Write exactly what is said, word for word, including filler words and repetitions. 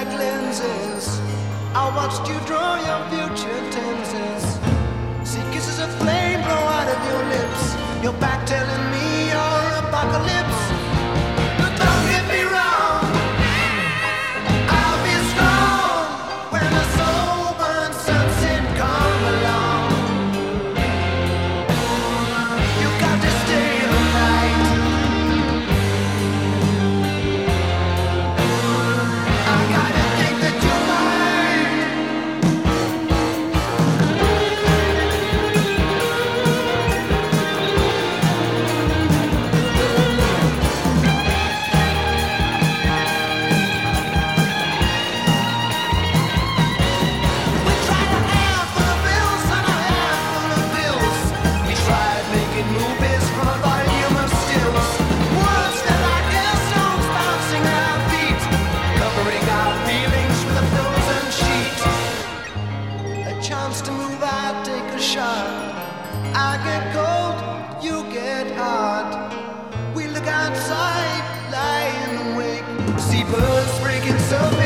like lenses. I watched you draw your future tenses. See kisses of flame blow out of your lips. Your back telling me you're apocalypse. But don't get me wrong, I'll be strong when the soul-burnt sunset come along. You got to stay the night. I gotta think that you're mine. We tried a handful of bills and a handful of bills. We tried making movies from a volume of stills. Words that like hailstones bouncing at our feet, covering our feelings with a frozen sheet. A chance to move out, take a shot. I get cold, you get hot. We look outside, lie in the wake. See birds breaking surface.